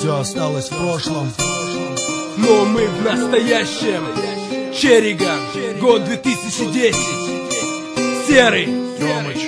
Все осталось в прошлом, но мы в настоящем. Черриган, год 2010. Серый Тёмыч.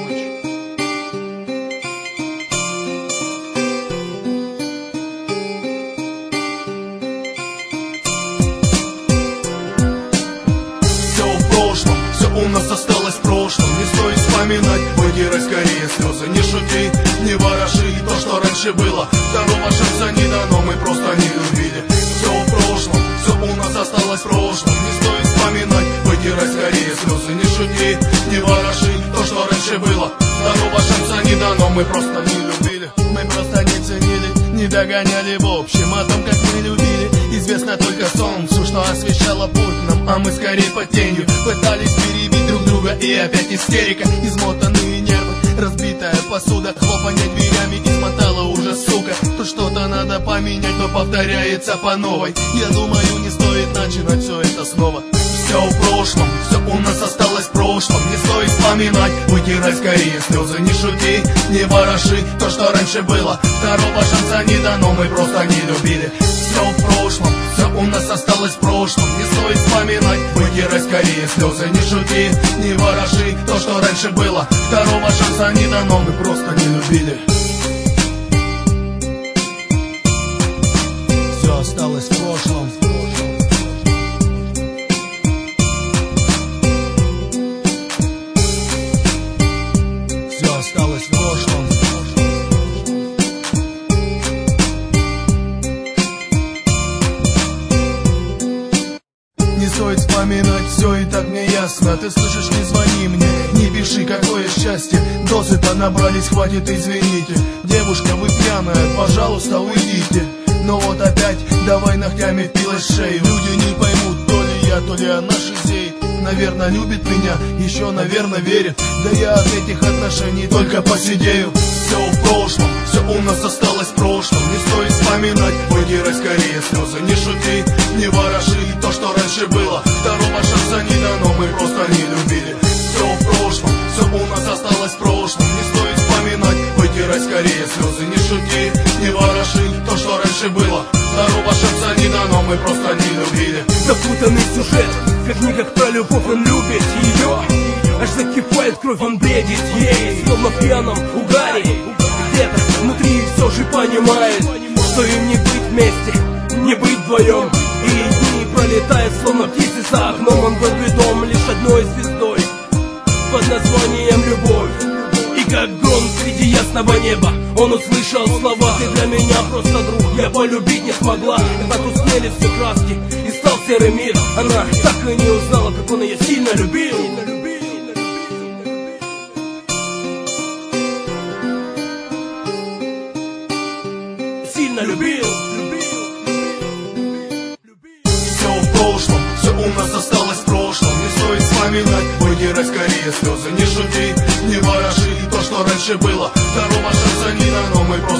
Все у нас осталось в прошлом. Не стоит вспоминать, вытирай скорее слезы. Не шути, не вороши то, что раньше было. Второго шанса не дано, мы просто не любили. Все в прошлом, все у нас осталось в прошлом. Не стоит вспоминать, вытирай скорее слезы. Не шути, не вороши то, что раньше было. Второго шанса не дано, мы просто не любили. Мы просто не ценили, не догоняли в общем. О том, как мы любили, известно только солнцу, что освещало путь нам, а мы скорее под тенью пытались перебить друг друга, и опять истерика. Измотанные нервы, разбитая посуда, хлопанье дверями измотала уже, сука. То что-то надо поменять, но повторяется по новой. Я думаю, не стоит начинать все это снова. Все в прошлом, все у нас осталось в прошлом. Не стоит вспоминать, вытирай скорее слезы. Не шути, не вороши то, что раньше было. Второго шанса не дано, мы просто не любили. Все в прошлом, все у нас осталось в прошлом. Не стоит вспоминать, вытирай скорее слезы. Не шути, не вороши то, что раньше было. Второго шанса не дано, мы просто не любили. все осталось в прошлом. Все осталось в прошлом. Не стоит вспоминать, все и так мне ясно. Ты слышишь, не звони мне, не пиши, какое счастье. Дозы-то набрались, хватит, извините. Девушка, вы пьяная, пожалуйста, уйдите. Но вот опять, давай ногтями впилась в шею. Люди не поймут, то ли я, то ли она шизеет. Наверное, любит меня, еще, наверное, верит. Да я от этих отношений только посидею. Все в прошлом, все у нас осталось в прошлом. Не стоит вспоминать, вытирай скорее слезы. Не шути, не вороши то, что раньше было. Второго шанса не дано, мы просто не любили. Все в прошлом, все у нас осталось в прошлом. Не стоит вспоминать, вытирай скорее слезы. Не шути, не вороши то, что раньше было. Второго шанса не дано, мы просто не любили. Запутанный сюжет, как книгах про любовь, он любит ее. Аж закипает кровь, он бредит ей, словно в пьяном угаре. Где-то внутри все же понимает, что им не быть вместе, не быть вдвоем. И дни пролетают, словно птицы за окном. Он был ведом лишь одной звездой под названием любовь. И как гром среди ясного неба он услышал слова: ты для меня просто друг. Я полюбить не смогла, потускнели все краски, и стал серый мир. Она так и не узнала, как он ее сильно любил. Сильно любил. Все в прошлом, все у нас осталось в прошлом. Не стоит вспоминать, вытирай скорее слезы. Не шути, не вороши то, что раньше было. Второго шанса не дано, мы просто